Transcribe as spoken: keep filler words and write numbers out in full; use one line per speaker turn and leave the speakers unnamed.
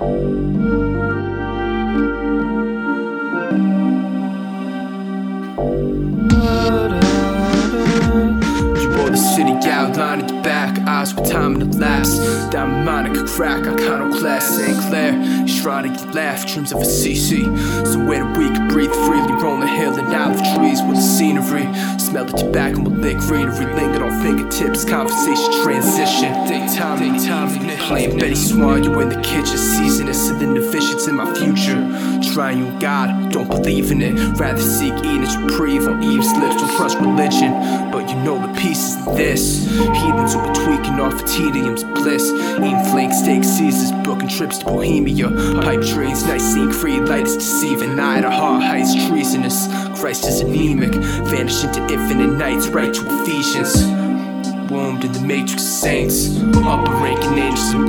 You roll the city outline at the back, eyes with time in the lapse. Diamond Monica crack, iconoclast, Saint Clair, shrine of your laugh, dreams of a C C. Somewhere that we can breathe freely, rolling hill and olive trees with the scenery. Smell the tobacco and lick greenery, lingered on fingertips, conversation transition. Daytime, daytime, playing Betty Swan, you in the kitchen, seasoning, sending the visions in my future. Triune God, don't believe in it, rather seek Eden's reprieve on Eve's lips, don't trust religion. But you know the pieces in this, heathens who are tweaking off of tedium's bliss, eating flank steak Caesars, booking trips to Bohemia, pipe dreams, Nicene Creed, light is deceiving, eye to heart, heights treasonous, Christ is anemic, vanish into infinite nights, right to Ephesians. Wombed in the matrix of saints, upper ranking angels and